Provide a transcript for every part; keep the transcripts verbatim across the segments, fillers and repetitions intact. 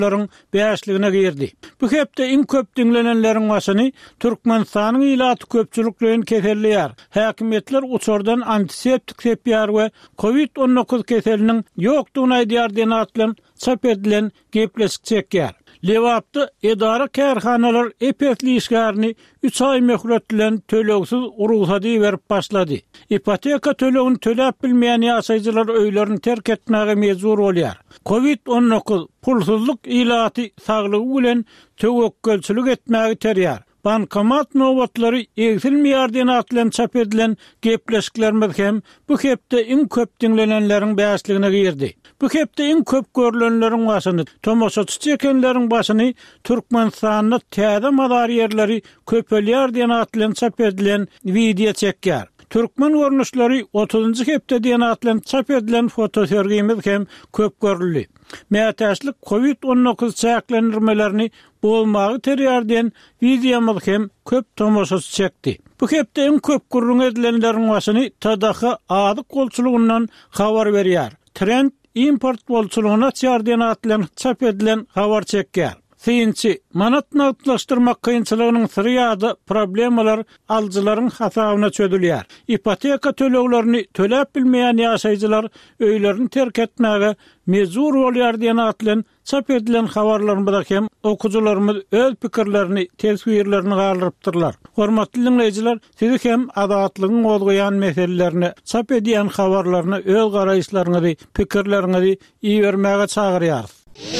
ların beýişligine girdi. Bu hepde iň köp dinlenenleriň başyny Türkmenistanyň ilaty köpçüliklerini keselliýär. Häkimetler uçurdan antiseptik sepýär we covid on dokuz keseliniň ýokdugyny aýdýar diýen atlan çap edilen gepleşik çekýär. Lewapda edara kärhanalar epetli işgärni üç ay möhletlen tölegsiz uruhsady berip başlady. Ipoteka tölegini töläp bilmeýän ýaşaýjylar öýlerini terk etmäge mejbur bolýar. covid on dokuz pulsuzlyk ilaty saglygy bilen töwekkülçilik etmäge terýär. Bankomat nowatlary egzilmeýär diýen atlan çap edilen gepleşiklerimiz hem bu hepde iň köp dinlenenleriň beýişligine girdi. Bu hepde iň köp görülenleriň başyny, tomoşaçy çekenleriň başyny Türkmenistanyň täze madar ýerleri köpelýär diýen atlan çap edilen video çekýär. Türkmen görnüşleri otuzunçy hepde diýen atlan çap edilen foto sergimiz hem köp görüldi. Mätäçlik covid on dokuz çäklendirmelerini bolmagy terýär diýen videomuz hem köp tomoşaçy çekdi. Bu hepde iň köp gurrun edilenleriň başyny T D H adyk golçulugyndan habar berýär. Trend import bolçulugyna çýardyň atlan çap edilen habar çekýär. Synçy manat nagdlaşdyrmak kynçylygynyň syryýady problemalar aljylaryň hasabyna çödülýär. Ipoteka töleglerini töläp bilmeýän ýaşaýjylar öýlerini terk etmäge mejbur bolýar diýen atlan çap edilen habarlarymyzda hem okujularymyz öz pikirlerini, teswirlerini galyrypdyrlar. Hormatly dinleýijiler, sizi hem adatlygyň golgaýan meselelerini çap edýän habarlaryny öz garaýşlaryňyzy, pikirleriňizi iýermäge çagyrýarys.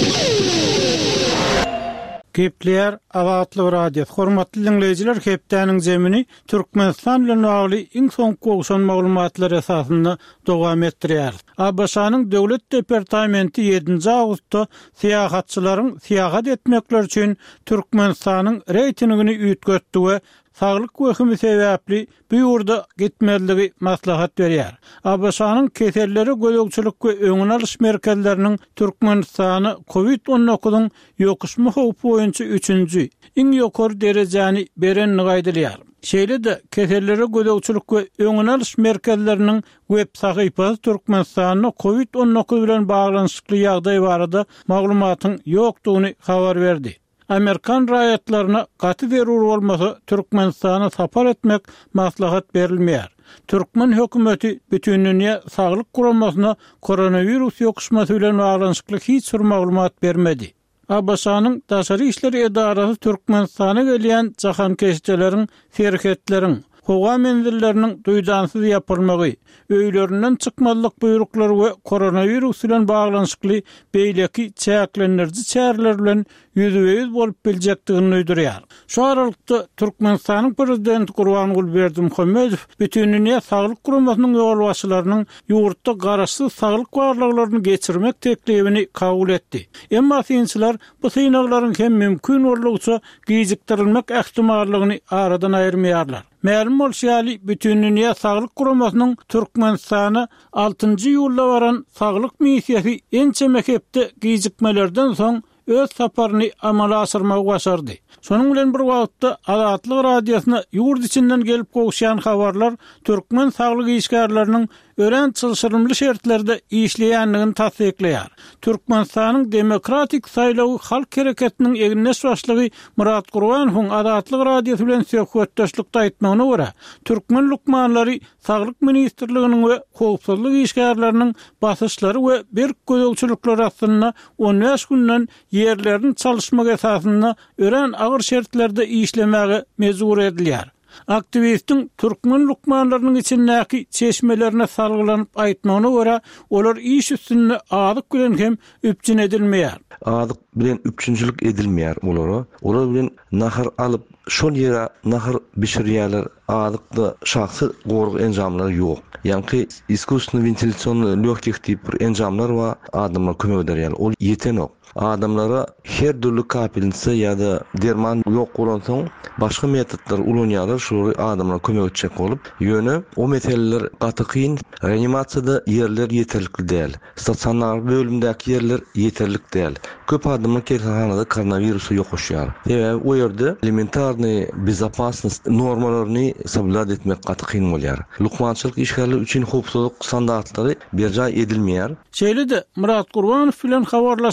Gepler Adatly radio. Hormatly dinleýijiler, hepdäniň zemini Türkmenistan bilen bagly iň soňky gowşan maglumatlar esasynda dowam etdirýär. A B S-nyň Döwlet Departamenti ýedinji awgustda syýahatçylaryň syýahat etmekleri üçin Türkmenistanyň reytingini üýtgetdi we saglyk wekimi sebäpli bu ýurda gitmezligi maslahat berýär. A B S-nyň keselleri gözegçilik we öňüne alyş merkezleriniň Türkmenistany covid on dokuzyň ýokuşma howpy boýunça üçünji iň ýokary derejäni berenini gaýdylýar. Şeýle-de keselleri gözegçilik we öňüne alyş merkezleriniň web sahypasy Türkmenistanyň covid on dokuz bilen baglanyşykly ýagdaý barada maglumatyň ýokdugyny habar berdi. Amerikan raýatlaryna gaty zerur bolmasa Türkmenistana sapar etmek maslahat berilmeýär. Türkmen hökümeti bütün dünýä saglyk guramasyna koronavirus ýokuşmasy bilen baglanyşykly hiç bir maglumat bermedi. A B S-nyň Daşary işleri edarasy Türkmenistana gelýän jahan keşdeleriň serketleriň howa menzilleriniň duýdansyz ýapylmagy, öýlerinden çykmalyk buýruklary we koronavirus bilen baglanyşykly beýleki çäklendirji çäreler bilen ýüzüňiz bolup biljekdigini öýdürýär. Şu aralykda Türkmenistanyň prezidenti Gurbanguly Berdimuhammedow bütün dünýä saglyk guramasynyň ýolbaşçylarynyň ýurtda garaşsyz saglyk barlyklaryny geçirmek teklifini kabul etdi. Emma synçylar bu synaklaryň hem mümkin bolýarça gijikdirilmek ähtimallygyny aradan aýyrmaýarlar. Ma'lum bolýarly, bütün dünýä saglyk guramasynyň Türkmenistana altynjy ýylda baran saglyk missiýasy ençe mekepde gijikmelerden soň öz saparyny amala asyrmagy başardy. Şonuň bilen bir wagtda Adatlyk radiosyna ýurt içinden gelip gowşan habarlar Türkmen saglyk işgärleriniň ören çylşyrymly şertlerde işleýänligini tasdikleýär. Türkmenistanyň demokratik saýlawy halk hereketiniň egneş başlygy Murat Gurbanowyň Adatlyk radiosy bilen söhbetdeşlikde aýtmagyna görä, türkmen lukmanlary saglyk ministrliginiň we howpsuzlyk işgärleriniň basyşlary we bir gözegçilikler aslynda on beş günden ýerlerini çalyşmak esasynda ören agyr şertlerde işlemege mejbur edilýär. Aktivistin Türkmen lukmanlarynyň içindäki çeşmelerine salgylanyp aýtmagyna görä, olar iş üstünde adyk bilen hem üpçün edilmeýär. Adyk bilen üpçünçilik edilmeýär olara. Olar bilen nahar alyp şol ýere nahar bişirýärler. Adykda şahsy gorgu enjamlar ýok. Ýani iskusny ventilasyonly lёгких diýip bir enjamlar we adamlar kömek ederýär. Ol ýetenok. Adamlara her türlü kapilnse ya da derman yok bolansoň başga metodlar ulanýarlar, şu adamlara kömek etjek bolup, ýöne o meseleler gaty kyn, reanimasiýada ýerler ýeterlikli däl. Statsionar bölümdäki ýerler ýeterlik däl. Köp adamlar kehanada koronavirusy ýokuşýar. Sebäbi o ýerde elementarny bezopasnost normalaryny sablad etmek gaty kyn bolýar. Lukmançylyk işgärleri üçin howpsuzlyk standartlary berja edilmeýär. Şeýle-de Murat Gurbanow bilen habarlaşan lukman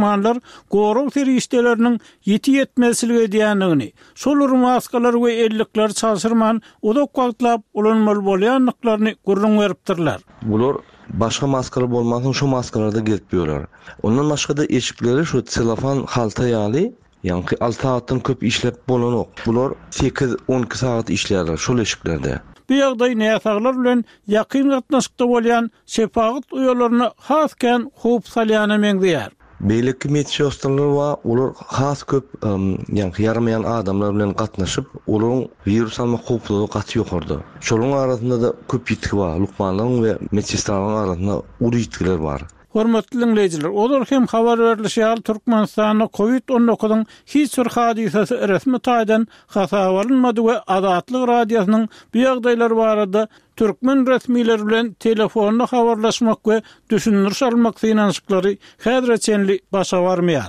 türkmenler goru terişdelerinin yeti yetmezligi diýendigini, şol maskalar we ellikler çalşyrman odak wagtlap ulanmaly bolýanlyklaryny gurrun beripdirler. Bular başga maskalar bolmasyn şu maskalarda gelip ýörler. Ondan başga da eşikleri şu selofan halta ýaly, ýani altı saatdan köp işlep bolanok. Bular sekiz on iki saat işlerler şol eşiklerde. Bu ýagdaý näsaglar bilen ýakyn gatnaşykda bolýan şefagat uýalaryny hasken hop salýana meňdiýär. Beýleki meçhoslar wa olar has köp ýani ýarmaýan adamlar bilen gatnaşyp, olaryň virus alma hoplugy gaty ýokardy. Şoluň arasynda da köp ýitki bar. Lukmanlaryň we meçhistlaryň arasynda uly ýitkiler bar. Hormatly dinleyijiler, olar hem habar berilýär Türkmenistanyň Covid on dokuzyň hiç bir hadisesi resmi taýdan hasawalynmady we Azatlyk radiosynyň bu ýagdaýlar barada türkmen resmileri bilen telefonna habarlaşmak we düşünür almak finansyklary häzirçenli başa barmaýar.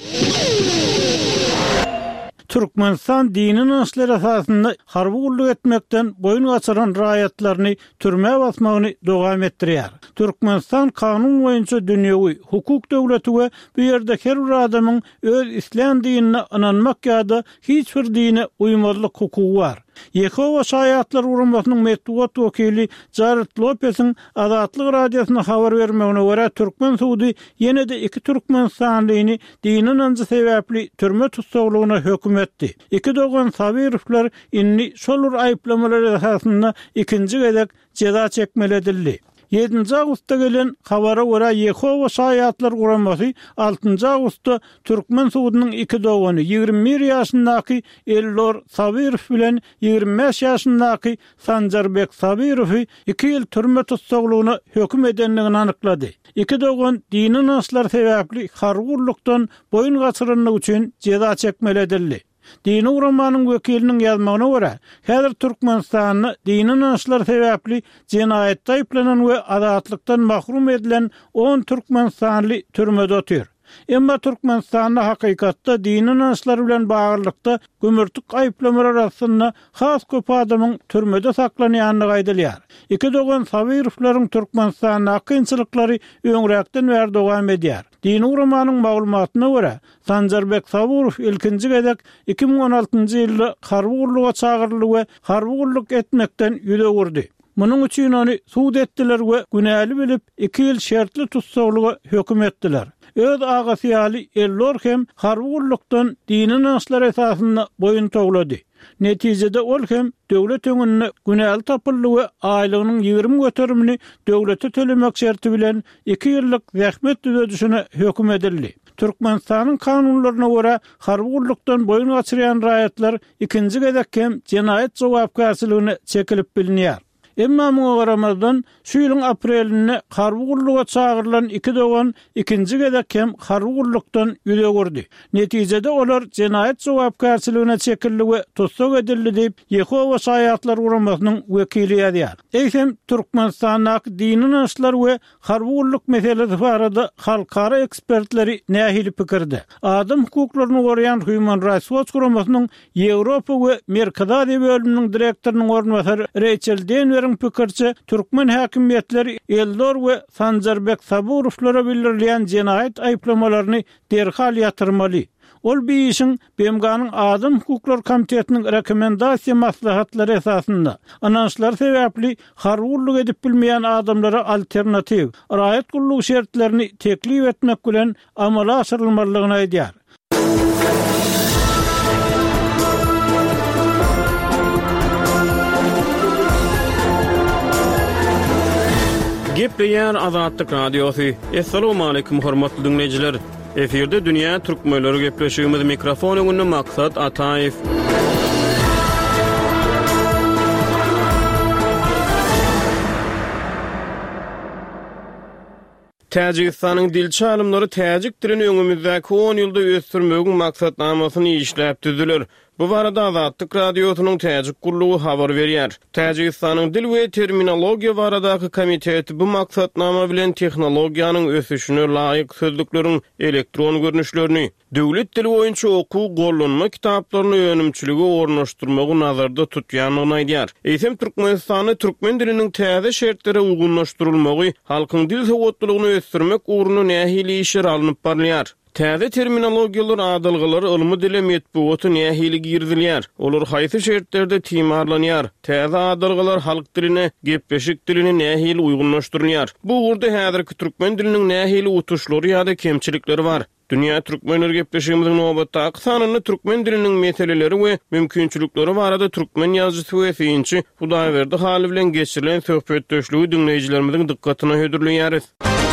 Türkmenistan dini naşlar esasında harby gulluk etmekden boyun gaçyran raýatlaryny türme basmagyny dowam etdirýär. Türkmenistan kanun boýunça dünýäwi hukuk döwleti we bu ýerde her bir adamyň öz islam dinine inanmak ýa-da hiç bir dine uýmalyk hukugy bar. Yehova şaýatlar urumbasynyň metbuat wekili Jared Lopez'in Azatlyk radiosyna habar bermegine görä Türkmen sudy ýene-de iki türkmenistanlyny dini nanjy sebäpli türme tutsaglygyna hökm etdi. İki dogan Sabirowler inni şolur aýplamalar esasynda ikinji gezek ceza çekmeli edildi. yedinji awgustda gelen habara görä Yehova şaýatlar guramasy altynji awgustda Türkmen sudynyň iki dogany ýygrimi bir ýaşyndaky Eldor Sabirow bilen ýygrimi beş ýaşyndaky Sanjarbek Sabirowy iki ýyl türme tutsaglygyna hökm edenligini anyklady. İki dogan dini naşlar sebäpli hargurlukdan boyun gaçyranlyk üçin ceza çekmeli edildi. Dini uramanyň wekiliniň ýazmagyna görä, häzir Türkmenistanyň dini naşlar sebäpli jenaýatda aýplanan we azatlykdan mahrum edilen on türkmenistanly türmede otur. Emma Türkmenistanda hakykatda dini naşlar bilen baglykda gömürtük aýplamalar arasynda has köp adamyň türmede saklanýanlygy aýdylýar. İki dogan Sabirowlaryň Türkmenistanda kynçylyklary öňrekden bäri dowam edýär. Dini uramanyň maglumatyna görä, Sanjarbek Sabirow ilkinji gezek iki ming on altynjy ýylda harby gulluga çagyrly we harby gulluk etmekden ýüze gurdy. Munyň üçin ony suud etdiler we günäli bilip iki ýyl şertli tutsaglyga hökm etdiler. Öz agasy ýaly Eldor hem harby gullukdan dini naşlar esasynda boyun toglady. Netijede ol hem döwlet öňünde günäli tapyldy we aýlygynyň ýygrimi göterimini döwlete tölemek şerti bilen iki ýyllyk zähmet düzedişine hökm edildi. Türkmenistanyň kanunlaryna görä harby gullukdan boyun gaçyrýan raýatlar ikinji gezek hem jenaýat jogapkärçiligine çekilip bilinýär. Emma muňa garamazdan şu ýylyň aprelinde harby gulluga çagyrılan iki dogan ikinji gezek hem harby gullukdan ýüze gurdy. Netijede olar jenaýat jogapkärçiligine çekildi we tutsag edildi diýip Yehova şaýatlar uramasynyň wekili ýazýar. Eýsem Türkmenistanyň dini naşlar we harby gulluk meselesi barada halkara ekspertleri nähili pikirde. Adam hukuklaryny goraýan Human Rights Watch uramasynyň Ýewropa we Merkez Aziýa bölüminiň direktorynyň ornwasary Rachel Denver'in pikirçe Türkmen häkimiýetleri Eldor we Sanjarbek Sabirowlara bildirilýän jenaýat aýplamalaryny derhal ýatyrmaly. Ol bir işin B M G'nın Adam Hukuklar Komitetinin rekomendasiya maslahatları esasında ananşlar sebäpli harby gulluk edip bilmeýän adamlara alternativ raýat gulluk şertlerini teklif etmek bilen amala aşyrylmalygyny aýdýar. Gepleýär Azatlyk radiosu. Assalamu alaykum hormatly dinleyijiler. Eferde dünýä türkmenleri gepleşigimiz mikrofon öňünde maksat Ataýew. Täjikistanyň dil çalymlary täjik dilini öňümüzdäki on ýylda ösdürmegiň maksatnamasyny işläp düzüler. Bu barada Azatlyk radiosynyň täjik gullugy habar berýär. Täjikistanyň dil we terminologiýa baradaky komiteti bu maksatnama bilen tehnologiýanyň ösüşine laýyk sözlükleriň elektron görnüşlerini, döwlet dili boýunça okuw gollanma kitaplaryny önümçiligi ornaşdyrmagy nazarda tutýanyny aýdýar. Eýsem Türkmenistany türkmen diliniň täze şertlere uygunlaşdyrylmagy, halkyň dil sowatlygyny ösdürmek uğruna nähili işler alınıp barýar. Täze terminologiyalar adalgylar ilmi dile metbuaty nähili girdilýär. Olar haýsy şertlerde timarlanýar. Täze adalgylar halk diline, gepleşik diline nähili uýgunlaşdyrylýar. Bu urda häzirki türkmen diliniň nähili utuşlary ýa-da kemçilikleri bar. Dünya türkmenler gepleşigimiziň nobatda aksanyny türkmen diliniň meseleleri we mümkinçilikleri barada türkmen ýazgysy we synçy Hudaýberdi haly bilen geçirilen söhbetdeşligi dinleýijilerimiziň dikkatyna hödürlenýär.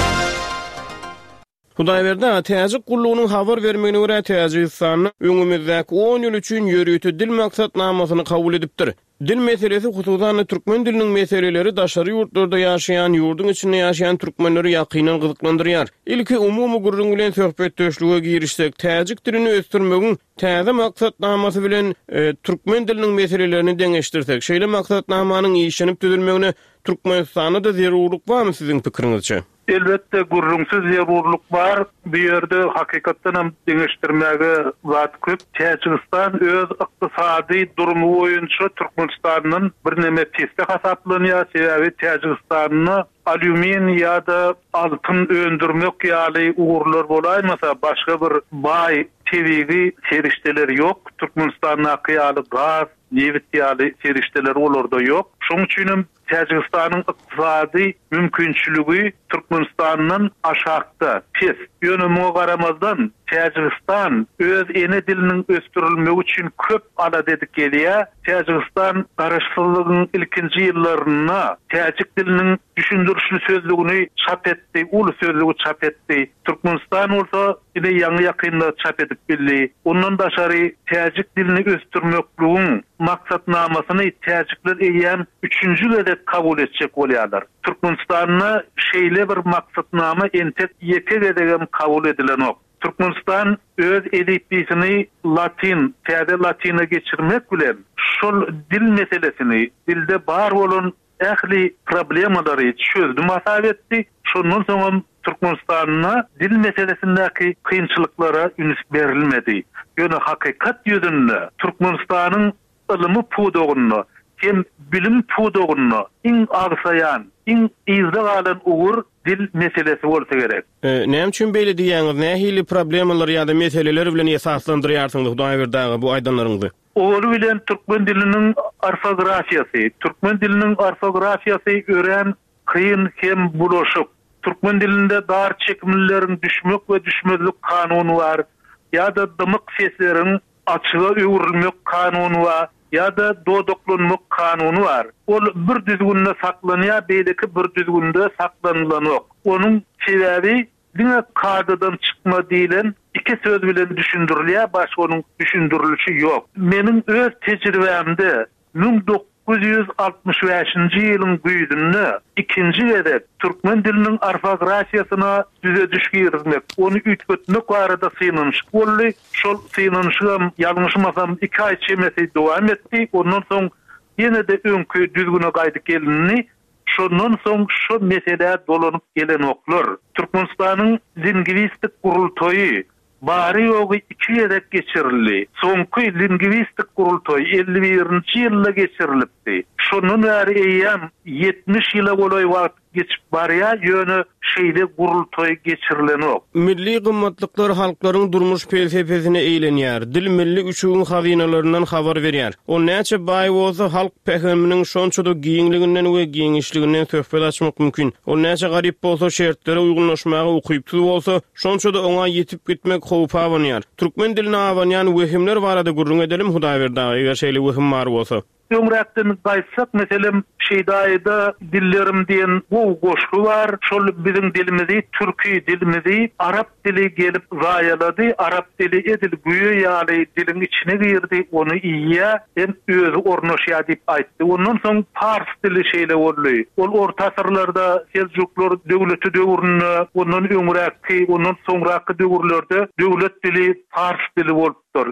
Hudaýberde täze gullugynyň habar bermegine görä Täjikistanyň öňümizdäki on ýyl üçin ýörüýti dil maksatnamasyny kabul edipdir. Dil meselesi hususan türkmen diliniň meseleleri daşary ýurtlarda ýaşaýan, ýurdun içinde ýaşaýan türkmenleri ýakynan gyzyklandyrýar. Ilki umumy gurrun bilen söhbetdeşlige girişsek, täjik dilini ösdürmegiň täze maksatnamasy bilen e, türkmen diliniň meselelerini deňeşdirsek, şeýle maksatnamanyň işlenip düzülmegine Türkmenistanda da zerurluk barmy siziň pikiriňizçe? Elbette gurrungsuz zerurluk bar. Bu ýerde hakykatdan hem deňeşdirmäge zat köp. Täjikistan öz ykdysady durumy boýunça Türkmenistanyň bir neme testi hasaplanýar. Sebäbi Täjikistanyň alümin ýa-da altyn öndürmek ýaly uğurlar bolaýmasa başga bir bay tebigi serişdeler ýok. Türkmenistanyň ýaly gaz, neft ýaly serişdeler olarda ýok. Şoň üçin Täjikistanyň ykdysady mümkinçiligi Türkmenistanyň aşakda pes. Ýönüme garamazdan Täjikistan öz ene diliniň ösdürilmegi üçin köp alat edip gelýär. Täjikistan garaşsyzlygynyň ilkinji ýyllaryna täjik diliniň düşündürüşli sözlügini çap etdi, ulu sözlügi çap etdi. Türkmenistan bolsa ine ýangy ýakynda çap edip bildi. Ondan daşary täjik dilini ösdürmekligiň maksatnamasyny täjikler eýen üçünji gezek kabul etjek bolýarlar. Türkmenistanyň şeýle bir maksatnama entek ýeke gezek kabul edilen ok. Türkmenistan öz edipbisini Latin, täze Latina geçirmek bilen şol dil meselesini, dilde bar bolan ähli problemleri çözdü masap etdi. Şondan soň Türkmenistanyň dil meselesindäki kynçylyklara üns berilmedi. Ýöne hakykat ýüzünde Türkmenistanyň ilmi pudogyny hem bilim pudogyny iň agsaýan, iň izde galan ugur dil meselesi bolsa gerek. E, näme üçin beýle diýäňiz? Nähili problemler ýa-da meseleler bilen esaslandyrýarsyňyz Hudaýberdi bu aýdanlaryňdy? Oğlu bilen Türkmen dilinin orfografiýasy, Türkmen dilinin orfografiýasy ören kıyın hem bulaşık. Türkmen dilinde dar çekimlerin düşmek ve düşmezlik kanunu var. Ya da dımık seslerin açığa öwürülmek kanunu var. Ya da dodoklanmak kanunu var. Ol bir düzgünde saklanýar, beýleki bir düzgünde saklanýar. Onun sebäbi diňe kadadan çıkma diýilen iki söz bilen düşündirilýär, başga onun düşündirilişi ýok. Meniň öz tejribemde bin dokuz yüz altmış beşinji ýylyň güýdünde ikinji gezek türkmen diliniň orfografiýasyna düze düşgirmek, onu ütgötmek barada synanyş boldy. Şol synanyşym ýalňyşmasam iki ay çemesi dowam etdi. Ondan soň ýene de öňkü düzgüne gaýdyp gelini. Şondan soň şu mesele dolanyp gelen oklar. Türkmenistanyň lingwistik gurultoýy bari ýogy iki ýerek geçirildi. Soňky lingwistik gurultoý elli birinji ýylda geçirilipdi. Şondan bäri eýem yetmiş ýyla bolay wagt geçip barýar, ýöne şeýle gurultoý geçirilen ok. Milli gymmatlyklar halklaryň durmuş felsefesine eýlenýär. Dil milli üçüň hazynalaryndan habar berýär. O näçe baý bolsa halk peheminiň şonçada giňliginden we giňişliginden söhbet açmak mümkin. O näçe garyp bolsa şertlere uýgunlaşmagy ukypdy bolsa şonçada oňa ýetip gitmek howpy awanýar. Türkmen diline awanýan wehimler barada gurrun edelim Hudaýberdi, eger şeýle wehim bar bolsa. Ömrekten gaýtsak, meselem şeýdaýda dillerim diýen bu goşgu bar. Şol biziň dilimizi, türki dilimizi arap dili gelip zaýalady. Arap dili edil güýe ýaly diliň içine girdi. Onu iýe hem özü ornaşýar diýip aýtdy. Ondan soň fars dili şeýle boldy. Ol orta asyrlarda Selçuklar döwleti döwründe, ondan öňräki, ondan soňraky döwürlerde döwlet dili fars dili bolupdyr. Türki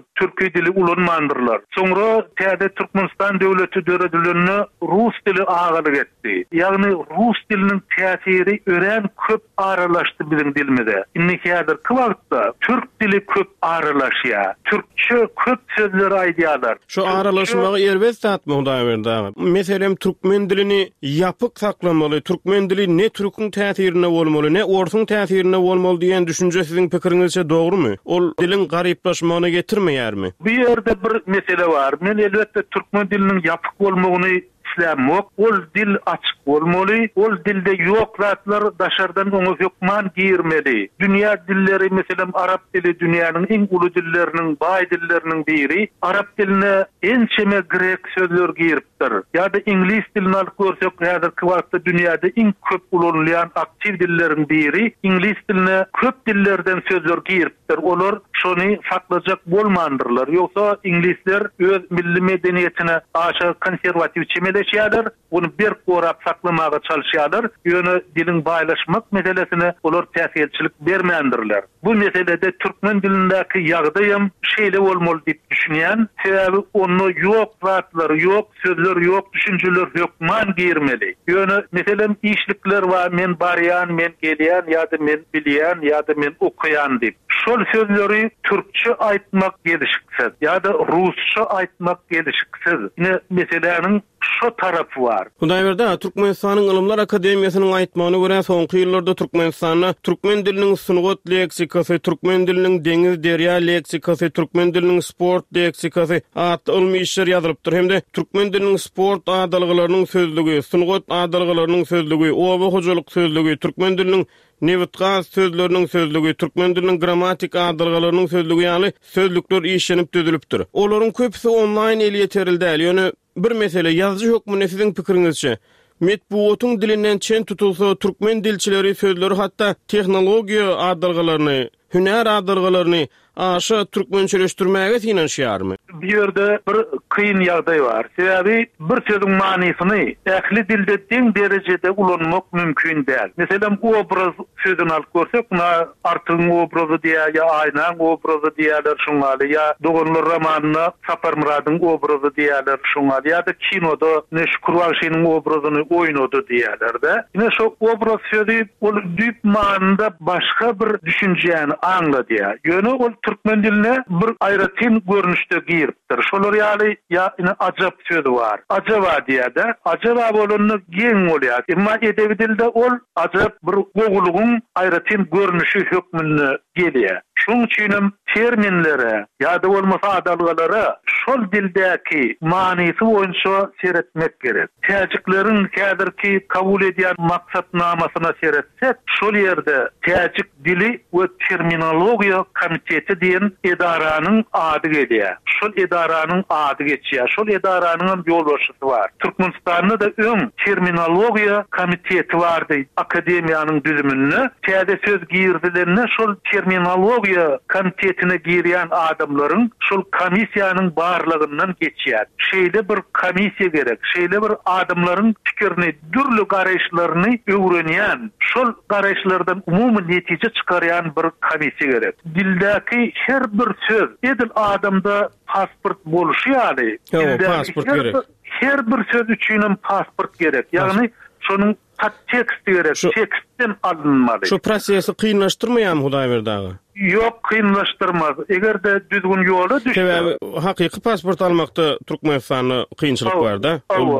türkçe dili ulanmandırlar. Sonra täze Türkmenistan döwleti döredilini rus dili ağalyk etdi. Ýagny rus diliniň täsiri ören köp aralaşdy bizim dilimizde. Innäkädir ki wagtda türk dili köp aralaşýar. Türkçe köp sözler aýdýarlar. Şu aralaşmagy erbet zatmy Hudaý berdi. Meselem türkmen dilini ýapyk saklamaly, türkmen dili ne türküň täsirine bolmaly, ne orsuň täsirine bolmaly diýen düşünje siziň pikiриňizçe dogrymy? Ol dilin garyplaşmagyna getirmeýärmi? Bu ýerde bir mesele bar. Men elbetde türkmen diliniň ýapyk bolmagyny islämok, ol dil açyk bolmaly, ol dilde ýok zatlar daşardan oňa hökman girmeli. Dünýä dilleri meselem arap dili dünýäniň iň uly dilleriniň, baý dilleriniň biri. Arap diline ençeme grek sözler giripdir. Ýa-da ingliz dilini alyp görsek, häzirki wagtda dünýäde iň köp ulanýan aktiv dilleriň biri. Ingliz diline köp dillerden sözler giripdir. Olar şonu saklajak bolmandyrlar. Ýoksa inglizler öz milli medeniýetine aşa konserwativ çemeleşýärler. Onu bir gorap saklamaga çalışýarlar. Ýöne dilin baýlaşmak meselesine olar täsirçilik bermändirler. Bu meselede türkmen dilindäki ýagdaýym şeýle bolmaly diýip düşünýän, sebäbi onu ýok zatlar, ýok sözler, ýok düşünjeler hökman girmeli. Ýöne meselem işlikler var, men barýan, men gelýän, ýa-da men bilýän, ýa-da men okuyan diýip. Şol sözleri türkçe aýtmak gelişiksiz, ýa-da rusça aýtmak gelişiksiz. Ine meseleniň şu tarafı var. Hudaý berdi, Türkmenistanyň Ilymlar Akademiýasynyň aýtmagyna görä soňky ýyllarda Türkmenistanda türkmen diliniň sunugat leksikasy, türkmen diliniň deňiz derýa leksikasy, türkmen diliniň sport leksikasy atly ilmi işler ýazylypdyr. Hemde türkmen diliniň sport adalgylarynyň sözlügi, sunugat adalgylarynyň sözlügi, oba hojalyk sözlügi, türkmen diliniň Nevitgaz sözleriniň sözlügi, türkmen diliniň gramatik adalgylarynyň sözlügi ýaly sözlükler işlenip düzülipdir. Olaryň köpüsi online ele ýetirildi. Ýöne bir mesele ýazyjy hökmüne siziň pikiriňizçe metbuatyň dilinden çen tutulsa türkmen dilçileri sözleri hatda tehnologiýa adalgylaryny, hünär adalgylaryny aşa türkmençeleşdirmäge tinanşýarmy? Bu ýerde bir kıyın ýagdaý bar. Sebäbi bir sözüň manysyny ähli dilde deň derejede ulanmak mümkin däl. Meselem obraz sözüni alyp görsek, buna artyň obrazy diýär, ýa aýnaň obrazy diýerler şuňaly, ýa dogonlar romanyna Sapar Muradyň obrazy diýerler şuňaly, ýa-da kinoda Neşkur Wagşynyň obrazyny oýnady diýerler-de. Ine şu obraz sözü ol düýp manynda başga bir düşünjäni aňladýar. Ýöne ol türkmen diline bir aýratyn görnüşde giripdir. Şolar ýaly ýa ine ajap sözü bar. Ajaba diýär-de, ajaba bolanyny geň bolýar. Emma edebi dilde ol ajap bir gogulugyň aýratyn görnüşi hökmüne gelýär. Şoň üçin terminlere ýa-da bolmasa adalgylara şol dildäki manysy boýunça seretmek gerek. Täjikleriň häzirki kabul edýän maksatnamasyna seretsek, şol ýerde täjik dili we terminologiýa komiteti diýen edaranyň ady gelýär. Şol edaranyň ady geçýär. Şol edaranyň ýolbaşçysy bar. Türkmenistanda da öň terminologiýa komiteti bardy. Akademiýanyň düzümünde täze söz girdilerine şol terminologiýa komitetine girýän adamlaryň şol komissiýanyň barlygyndan geçýär. Şeýle bir komissiýa gerek. Şeýle bir adamlaryň pikirini, dürli garaýşlaryny öwrenýän, şol garaýşlardan umumy netije çykarýan bir komissiýa gerek. Dildäki her bir söz edil adamda pasport boluşy ýaly. Pasport gerek. Her bir söz üçin pasport gerek. Ýagny şonuň tekst gerek. Tekstden alınmaly. Şu prosesi kıyınlaştırmaýarmy Hudaý berdi? Yok, kıyınlaştırmaz. Eger-de düzgün ýola düşse. Sebäbi hakyky pasport almakda Türkmenistanda kıyınçylyk bar-da.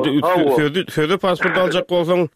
Sözü pasport aljak bolsaň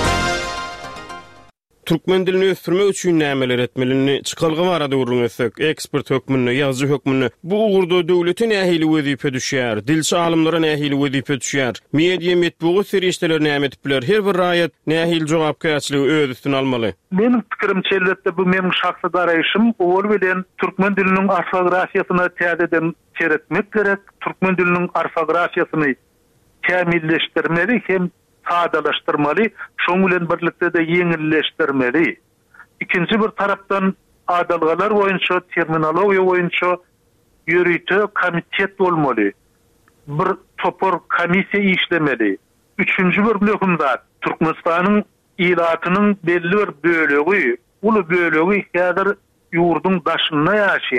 türkmen dilini ösdürmek üçin nämeler etmelini çykalgy barada görüňsek, ekspert hökmüne, ýazyjy hökmüne bu ugurda döwlete nähili wezipe düşýär, dilçi alymlara nähili wezipe düşýär, media metbugy serişdeler näme etipler, her bir raýat nähili jogapkärçiligi öz üstüne almaly. Mening pikirimçe elbetde bu meniň şahsy garaýşym, ol bilen türkmen diliniň orfografiýasyny täzeden seretmek gerek, türkmen diliniň orfografiýasyny kämilleşdirmeli hem sadalaşdyrmaly, şoň bilen birlikde de ýeňilleşdirmeli. İkinci bir tarapdan adalgalar boýunça, terminologiýa boýunça ýürüýte komitet bolmaly. Bir topor komissiýa işlemeli. Üçüncü bir möhüm zat, Türkmenistanyň ilatynyň belli bir bölegi, ulu bölegi häzir ýurdun daşynda ýaşaýar.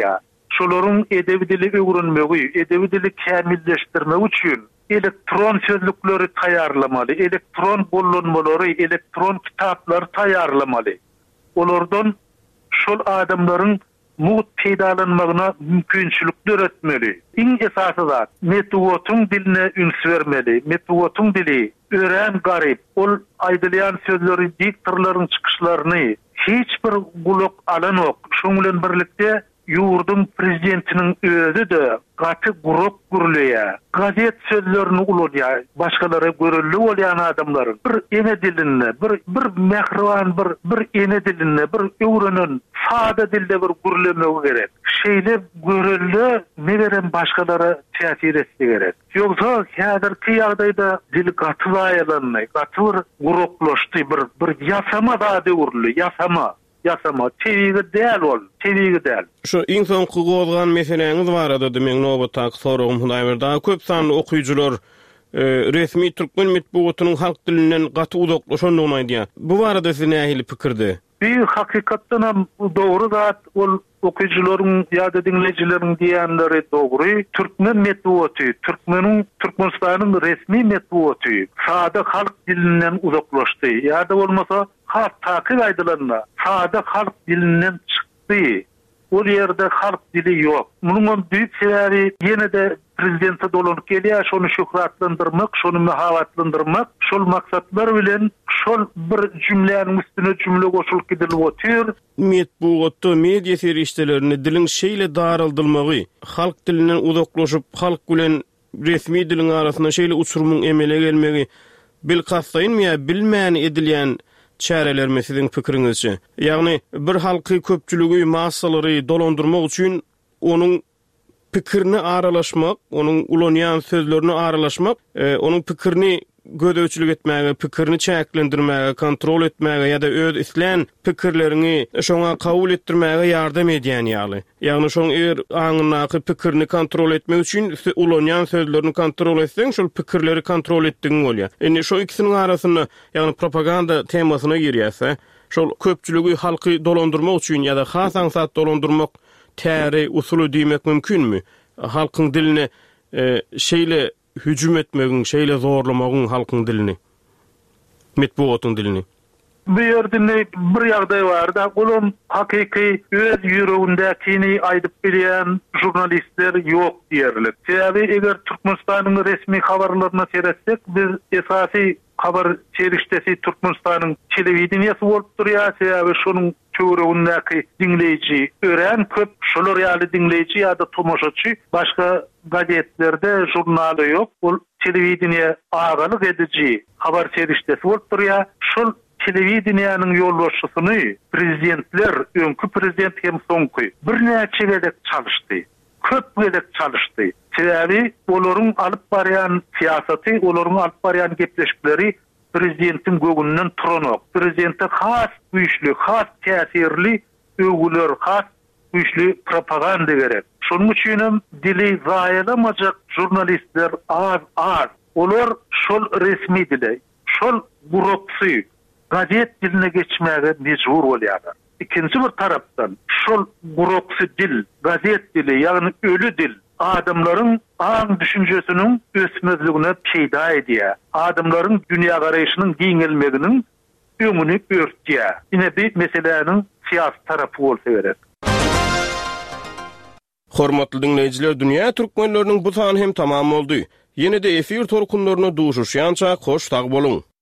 şolaryň edebi dili öwrenmegi, edebi dili kämilleşdirmek üçin elektron sözlükleri taýýarlamaly, elektron bollanmalary, elektron kitaplar taýýarlamaly. Olardan şol adamlaryň muht peýdalanmagyna mümkinçilikler etmeli. Iň esasy zat metodun diline üns bermeli. Metodun dili ören garip, ol aýdylýan sözleri diktorlaryň çykyşlaryny hiç bir gulak alanok. Şoň bilen birlikde ýurdun prezidentiniň özü de gaty gurup gurulýar. Gazet sözlerini uludýar. Başgalara görelli bolýan adamlar bir ene dilinde, bir bir mehriban bir bir ene dilinde, bir öwrenen sada dilde bir gurulmak gerek. Şeýle görelli ne berem başgalara täsir etdi gerek. Ýogsa häzirki ýagdaýda dil gaty aýlanmay, gaty bir guruplaşdy, bir bir ýasama da döwürli, ýasama. Yasama, çevigi däl ol, çevigi däl. Şu iň soňky gozgan meseleňiz barada demek nobatak soragym Hudaýber daha köp sanly okuyjylar e, resmi türkmen metbuatynyň halk dilinden gaty uzaklaşandygyny aýdýar. Bu barada siz nähili pikirdi? Bir hakykatdan hem dogry zat ol okuyjylaryň ýa-da dinleýijileriň diýenleri dogry. Türkmen metbuaty, Türkmeniň Türkmenistanyň resmi metbuaty sada halk dilinden uzaklaşdy. Ýa-da bolmasa halk takyp aýdylanma, sada halk dilinden çykdy. O ýerde halk dili ýok. Munyň büyük sebebi ýene de prezidente dolanyp gelýär, şonu şöhratlandyrmak, şonu mahabatlandyrmak, şol maksatlar bilen şol bir jümläniň üstüne jümle goşulyp gidilip otur. Metbuatda media serişdelerini diliň şeýle daraldylmagy, halk dilinden uzaklaşyp halk bilen resmi diliň arasyna şeýle uçurumyň emele gelmegi bil kassaýynmya bilmän edilýän çäreler sizin pikiriňizçe. Ýagny bir halky köpçüligi massalary dolandyrmak üçin onuň pikirini aralaşmak, onuň ulanýan sözlerini aralaşmak, e, onuň pikirini gödöwçilik etmäge, pikirini çäklendirmäge, kontrol etmäge ýa-da öz islen pikirlerini şoňa kabul etdirmäge ýardam edýän ýaly. Ýagny şoň er aňynaky pikirini kontrol etmek üçin ulanýan sözlerini kontrol etseň, şol pikirleri kontrol etdiňiň bolýar. Indi şo ikisiniň arasyna, ýagny propaganda temasyna girýärse, şol köpçüligi halky dolandyrmak üçin ýa-da hasan sat dolandyrmak täri usuly diýmek mümkinmi? Halkyň diline e, şeýle hücum etmegiň, şeýle zorlamagyň halkyň dilini, metbuatyň dilini. Bu ýerde bir ýagdaý bar da, golum hakyky öz ýüregindäkini aýdyp bilýän jurnalistler ýok diýerler. Sebäbi eger Türkmenistanyň resmi habarlaryna seretsek, biz esasy habar çerişdesi Türkmenistanyň telewizionyasy bolup durýar. Sebäbi şonuň çöwregindäki dinleýiji ören köp, şolar ýaly dinleýiji ýa-da tomoşaçy başga gazetlerde jurnaly ýok. Ol telewizioniýa agalyk edici habar çerişdesi bolup durýar. Şol telewizioniýanyň ýolbaşçysyny prezidentler, öňkü prezident hem soňky bir näçe gedek çalyşdy. Köp gedek çalyşdy. Sebäbi olaryň alyp barýan siýasaty, olaryň alyp barýan gepleşikleri prezidentin gögünden turanok. Prezidente has güýçlü, has täsirli öwgüler, has güýçlü propaganda gerek. Şonuň üçin hem dili zaýalamajak jurnalistler az az. Olar şol resmi dile, şol gurupsy gazet diline geçmäge mejbur bolýarlar. İkinci bir tarapdan şol gurupsy dil, gazet dili, ýagny ölü dil adamlaryň aň düşünjesiniň ösmezligine peýda edýär. Adamlaryň dünýä garaýyşynyň giňelmeginiň öňüni örtýär. Ine bir meseleniň siýasy tarapy bolsa gerek. Hormatly dinleýijiler, dünýä türkmenleriniň bu sany hem tamam boldy. Ýene-de efir torkunlaryna duşuşýança hoş tag boluň.